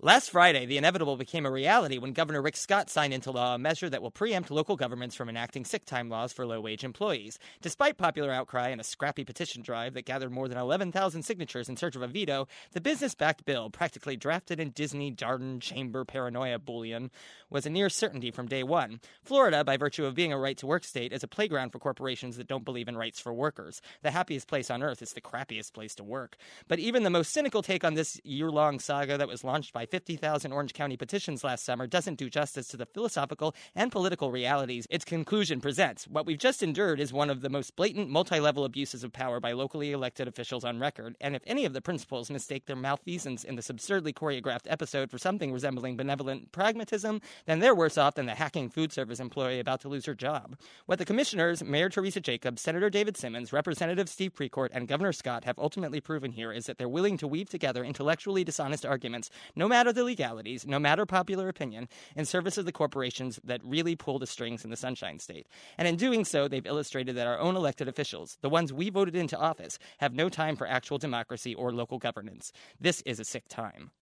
Last Friday, the inevitable became a reality when Governor Rick Scott signed into law a measure that will preempt local governments from enacting sick time laws for low-wage employees. Despite popular outcry and a scrappy petition drive that gathered more than 11,000 signatures in search of a veto, the business-backed bill, practically drafted in Disney, Darden, Chamber, paranoia bullion, was a near certainty from day one. Florida, by virtue of being a right-to-work state, is a playground for corporations that don't believe in rights for workers. The happiest place on earth is the crappiest place to work. But even the most cynical take on this year-long saga that was launched by 50,000 Orange County petitions last summer doesn't do justice to the philosophical and political realities its conclusion presents. What we've just endured is one of the most blatant multi-level abuses of power by locally elected officials on record, and if any of the principals mistake their malfeasance in this absurdly choreographed episode for something resembling benevolent pragmatism, then they're worse off than the hacking food service employee about to lose her job. What the commissioners, Mayor Teresa Jacobs, Senator David Simmons, Representative Steve Precourt, and Governor Scott have ultimately proven here is that they're willing to weave together intellectually dishonest arguments, no matter the legalities, no matter popular opinion, in service of the corporations that really pull the strings in the Sunshine State. And in doing so, they've illustrated that our own elected officials, the ones we voted into office, have no time for actual democracy or local governance. This is a sick time.